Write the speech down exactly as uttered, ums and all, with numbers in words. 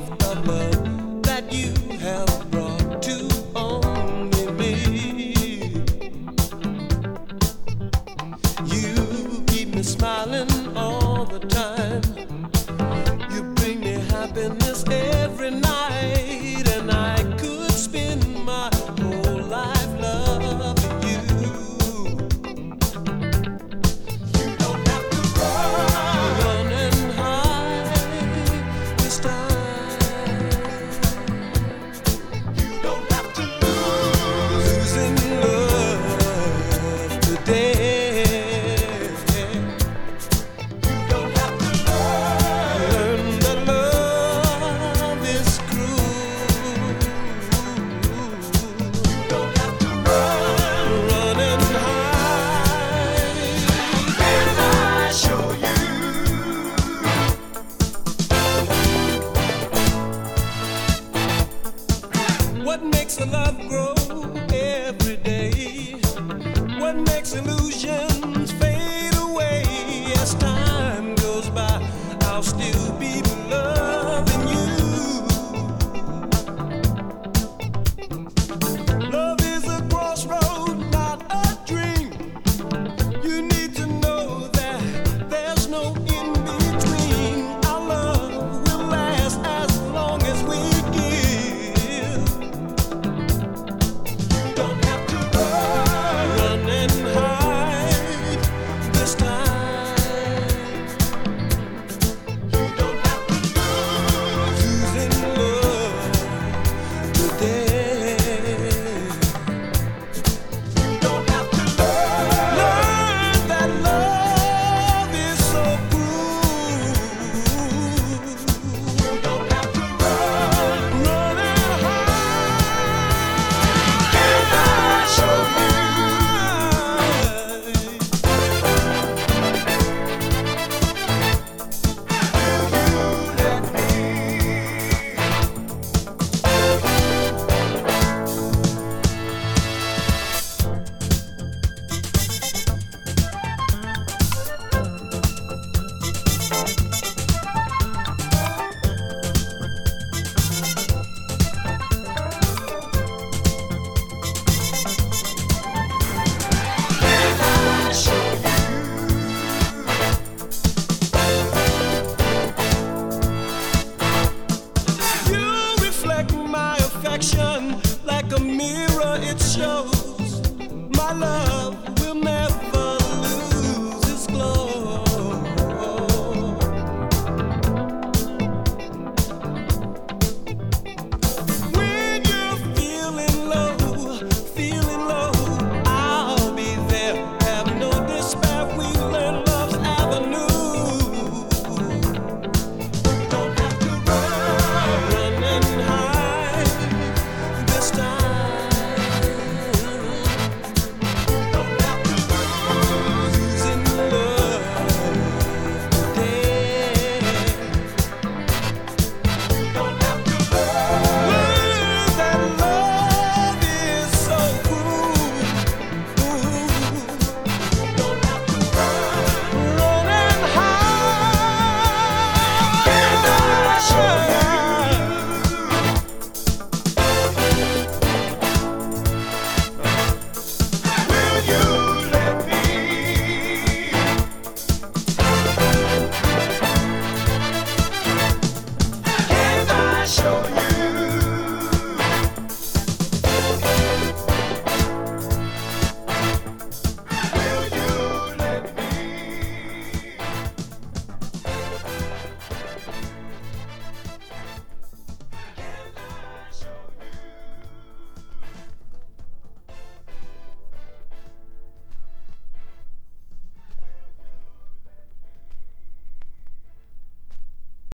gift of love that you have brought to only me. You keep me smiling all the time. You bring me happiness every night, and I could spend my whole life loving you. You don't have to run, run and hide this time. You don't have to lose, losing love today. You don't have to learn that love is cruel. You don't have to run, run and hide. Can I show you what makes the love grow?